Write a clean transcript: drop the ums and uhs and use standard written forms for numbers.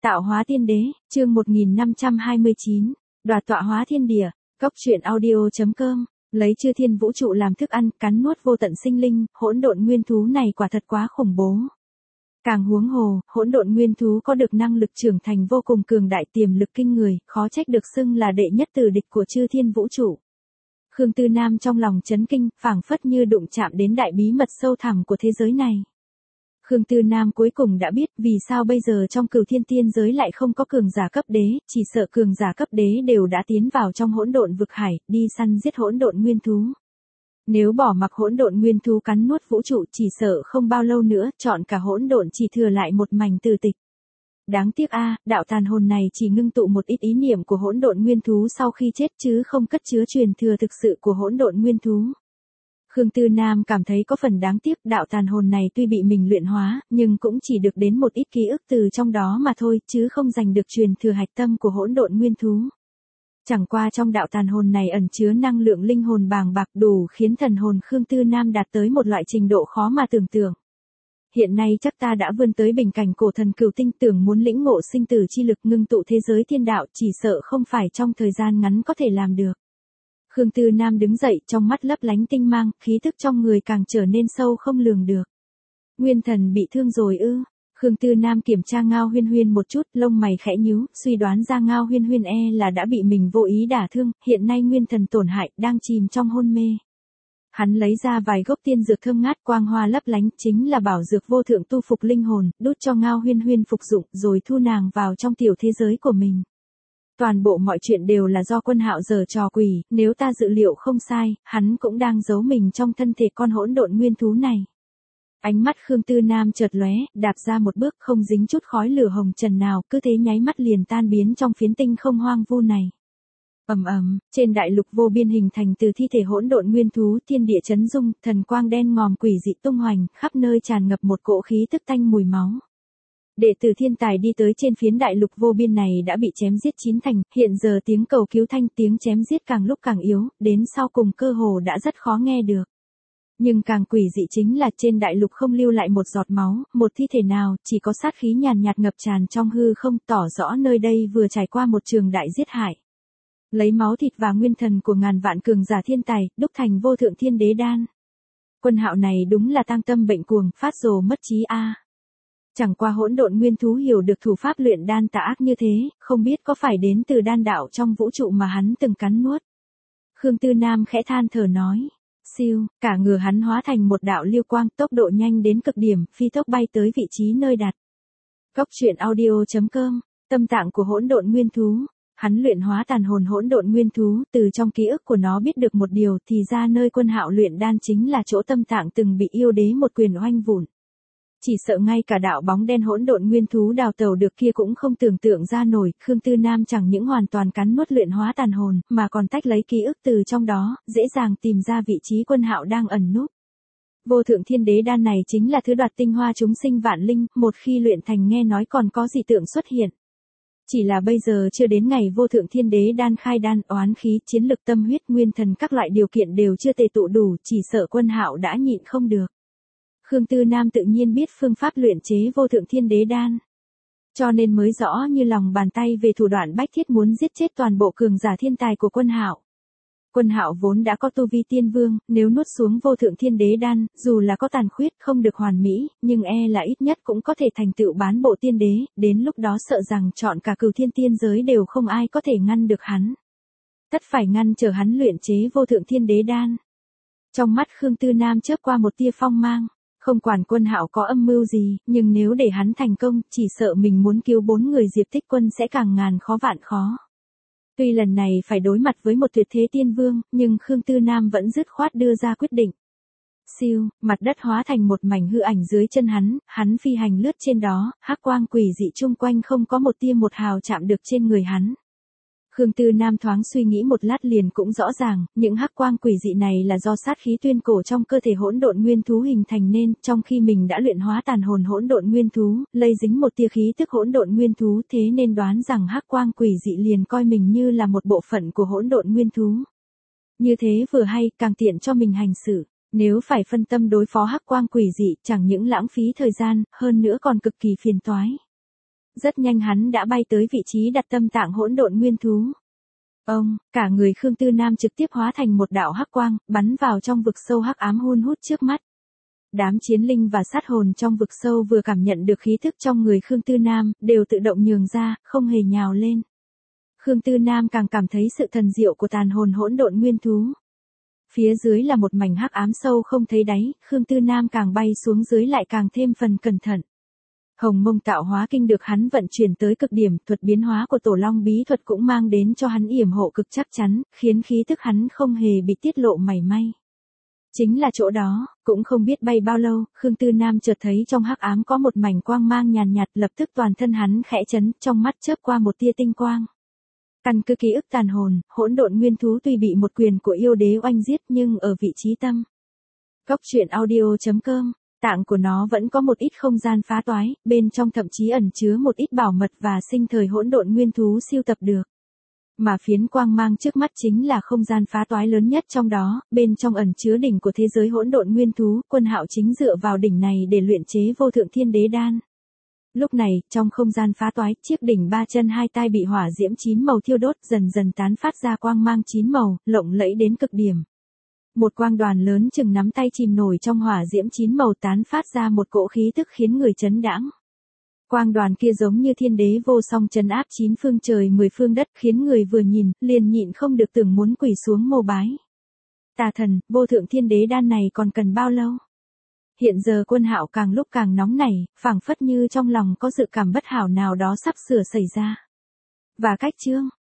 Tạo hóa tiên đế, chương 1529, đoạt tọa hóa thiên địa, Cốc truyện audio.com, lấy chư thiên vũ trụ làm thức ăn, cắn nuốt vô tận sinh linh, hỗn độn nguyên thú này quả thật quá khủng bố. Càng huống hồ, hỗn độn nguyên thú có được năng lực trưởng thành vô cùng cường đại, tiềm lực kinh người, khó trách được xưng là đệ nhất tử địch của chư thiên vũ trụ. Khương Tư Nam trong lòng chấn kinh, phảng phất như đụng chạm đến đại bí mật sâu thẳm của thế giới này. Khương Tư Nam cuối cùng đã biết vì sao bây giờ trong Cửu Thiên tiên giới lại không có cường giả cấp đế, chỉ sợ cường giả cấp đế đều đã tiến vào trong hỗn độn vực hải, đi săn giết hỗn độn nguyên thú. Nếu bỏ mặc hỗn độn nguyên thú cắn nuốt vũ trụ, chỉ sợ không bao lâu nữa, chọn cả hỗn độn chỉ thừa lại một mảnh từ tịch. Đáng tiếc đạo tàn hồn này chỉ ngưng tụ một ít ý niệm của hỗn độn nguyên thú sau khi chết chứ không cất chứa truyền thừa thực sự của hỗn độn nguyên thú. Khương Tư Nam cảm thấy có phần đáng tiếc, đạo tàn hồn này tuy bị mình luyện hóa, nhưng cũng chỉ được đến một ít ký ức từ trong đó mà thôi, chứ không giành được truyền thừa hạch tâm của hỗn độn nguyên thú. Chẳng qua trong đạo tàn hồn này ẩn chứa năng lượng linh hồn bàng bạc đủ khiến thần hồn Khương Tư Nam đạt tới một loại trình độ khó mà tưởng tượng. Hiện nay chắc ta đã vươn tới bình cảnh cổ thần cửu tinh, tưởng muốn lĩnh ngộ sinh tử chi lực ngưng tụ thế giới thiên đạo, chỉ sợ không phải trong thời gian ngắn có thể làm được. Khương Tư Nam đứng dậy, trong mắt lấp lánh tinh mang, khí thức trong người càng trở nên sâu không lường được. Nguyên thần bị thương rồi ư? Khương Tư Nam kiểm tra Ngao Huyên Huyên một chút, lông mày khẽ nhíu, suy đoán ra Ngao Huyên Huyên là đã bị mình vô ý đả thương, hiện nay nguyên thần tổn hại, đang chìm trong hôn mê. Hắn lấy ra vài gốc tiên dược thơm ngát quang hoa lấp lánh, chính là bảo dược vô thượng tu phục linh hồn, đút cho Ngao Huyên Huyên phục dụng, rồi thu nàng vào trong tiểu thế giới của mình. Toàn bộ mọi chuyện đều là do Quân Hạo giở trò quỷ, nếu ta dự liệu không sai, hắn cũng đang giấu mình trong thân thể con hỗn độn nguyên thú này. Ánh mắt Khương Tư Nam chợt lóe, đạp ra một bước không dính chút khói lửa hồng trần nào, cứ thế nháy mắt liền tan biến trong phiến tinh không hoang vu này. Ầm ầm, trên đại lục vô biên hình thành từ thi thể hỗn độn nguyên thú, thiên địa chấn rung, thần quang đen ngòm quỷ dị tung hoành, khắp nơi tràn ngập một cỗ khí tức tanh mùi máu. Đệ tử thiên tài đi tới trên phiến đại lục vô biên này đã bị chém giết chín thành, hiện giờ tiếng cầu cứu thanh, tiếng chém giết càng lúc càng yếu, đến sau cùng cơ hồ đã rất khó nghe được. Nhưng càng quỷ dị chính là trên đại lục không lưu lại một giọt máu, một thi thể nào, chỉ có sát khí nhàn nhạt ngập tràn trong hư không, tỏ rõ nơi đây vừa trải qua một trường đại giết hại. Lấy máu thịt và nguyên thần của ngàn vạn cường giả thiên tài, đúc thành vô thượng thiên đế đan. Quân Hạo này đúng là tang tâm bệnh cuồng, phát rồ mất trí Chẳng qua hỗn độn nguyên thú hiểu được thủ pháp luyện đan tà ác như thế, không biết có phải đến từ đan đạo trong vũ trụ mà hắn từng cắn nuốt. Khương Tư Nam khẽ than thở nói. Siêu, cả người hắn hóa thành một đạo lưu quang, tốc độ nhanh đến cực điểm, phi tốc bay tới vị trí nơi đặt. Cốc truyện audio.com, tâm tạng của hỗn độn nguyên thú. Hắn luyện hóa tàn hồn hỗn độn nguyên thú, từ trong ký ức của nó biết được một điều, thì ra nơi Quân Hạo luyện đan chính là chỗ tâm tạng từng bị yêu đế một quyền oanh vụn. Chỉ sợ ngay cả đạo bóng đen hỗn độn nguyên thú đào tẩu được kia cũng không tưởng tượng ra nổi, Khương Tư Nam chẳng những hoàn toàn cắn nuốt luyện hóa tàn hồn, mà còn tách lấy ký ức từ trong đó, dễ dàng tìm ra vị trí Quân Hạo đang ẩn núp. Vô thượng thiên đế đan này chính là thứ đoạt tinh hoa chúng sinh vạn linh, một khi luyện thành nghe nói còn có dị tượng xuất hiện. Chỉ là bây giờ chưa đến ngày vô thượng thiên đế đan khai đan, oán khí, chiến lực, tâm huyết, nguyên thần các loại điều kiện đều chưa tề tụ đủ, chỉ sợ Quân Hạo đã nhịn không được. Khương Tư Nam tự nhiên biết phương pháp luyện chế vô thượng thiên đế đan. Cho nên mới rõ như lòng bàn tay về thủ đoạn bách thiết muốn giết chết toàn bộ cường giả thiên tài của Quân Hạo. Quân Hạo vốn đã có tu vi tiên vương, nếu nuốt xuống vô thượng thiên đế đan, dù là có tàn khuyết không được hoàn mỹ, nhưng là ít nhất cũng có thể thành tựu bán bộ tiên đế, đến lúc đó sợ rằng chọn cả Cửu Thiên tiên giới đều không ai có thể ngăn được hắn. Tất phải ngăn trở hắn luyện chế vô thượng thiên đế đan. Trong mắt Khương Tư Nam chớp qua một tia phong mang. Không quản Quân Hạo có âm mưu gì, nhưng nếu để hắn thành công, chỉ sợ mình muốn cứu 4 người Diệp Tích Quân sẽ càng ngàn khó vạn khó. Tuy lần này phải đối mặt với một tuyệt thế tiên vương, nhưng Khương Tư Nam vẫn dứt khoát đưa ra quyết định. Siêu, mặt đất hóa thành một mảnh hư ảnh dưới chân hắn phi hành lướt trên đó, hắc quang quỷ dị chung quanh không có một tia một hào chạm được trên người hắn. Khương Tư Nam thoáng suy nghĩ một lát liền cũng rõ ràng, những hắc quang quỷ dị này là do sát khí tuyên cổ trong cơ thể hỗn độn nguyên thú hình thành nên, trong khi mình đã luyện hóa tàn hồn hỗn độn nguyên thú, lây dính một tia khí tức hỗn độn nguyên thú, thế nên đoán rằng hắc quang quỷ dị liền coi mình như là một bộ phận của hỗn độn nguyên thú. Như thế vừa hay, càng tiện cho mình hành xử. Nếu phải phân tâm đối phó hắc quang quỷ dị, chẳng những lãng phí thời gian, hơn nữa còn cực kỳ phiền toái. Rất nhanh hắn đã bay tới vị trí đặt tâm tạng hỗn độn nguyên thú. Ông, cả người Khương Tư Nam trực tiếp hóa thành một đạo hắc quang, bắn vào trong vực sâu hắc ám hun hút trước mắt. Đám chiến linh và sát hồn trong vực sâu vừa cảm nhận được khí thức trong người Khương Tư Nam, đều tự động nhường ra, không hề nhào lên. Khương Tư Nam càng cảm thấy sự thần diệu của tàn hồn hỗn độn nguyên thú. Phía dưới là một mảnh hắc ám sâu không thấy đáy, Khương Tư Nam càng bay xuống dưới lại càng thêm phần cẩn thận. Hồng Mông Tạo Hóa Kinh được hắn vận chuyển tới cực điểm, thuật biến hóa của Tổ Long bí thuật cũng mang đến cho hắn yểm hộ cực chắc chắn, khiến khí tức hắn không hề bị tiết lộ mảy may. Chính là chỗ đó, cũng không biết bay bao lâu, Khương Tư Nam chợt thấy trong hắc ám có một mảnh quang mang nhàn nhạt, lập tức toàn thân hắn khẽ chấn, trong mắt chớp qua một tia tinh quang. Căn cứ ký ức tàn hồn, hỗn độn nguyên thú tuy bị một quyền của yêu đế oanh giết nhưng ở vị trí tâm. Cốc truyện audio.com, tạng của nó vẫn có một ít không gian phá toái, bên trong thậm chí ẩn chứa một ít bảo mật và sinh thời hỗn độn nguyên thú siêu tập được. Mà phiến quang mang trước mắt chính là không gian phá toái lớn nhất trong đó, bên trong ẩn chứa đỉnh của thế giới hỗn độn nguyên thú, Quân Hạo chính dựa vào đỉnh này để luyện chế vô thượng thiên đế đan. Lúc này, trong không gian phá toái, chiếc đỉnh ba chân hai tai bị hỏa diễm chín màu thiêu đốt dần dần tán phát ra quang mang chín màu, lộng lẫy đến cực điểm. Một quang đoàn lớn chừng nắm tay chìm nổi trong hỏa diễm chín màu tán phát ra một cỗ khí tức khiến người chấn đãng. Quang đoàn kia giống như thiên đế vô song trấn áp chín phương trời 10 phương đất, khiến người vừa nhìn, liền nhịn không được tưởng muốn quỳ xuống mô bái. Tà thần, vô thượng thiên đế đan này còn cần bao lâu? Hiện giờ Quân Hạo càng lúc càng nóng nảy, phảng phất như trong lòng có dự cảm bất hảo nào đó sắp sửa xảy ra. Và cách chương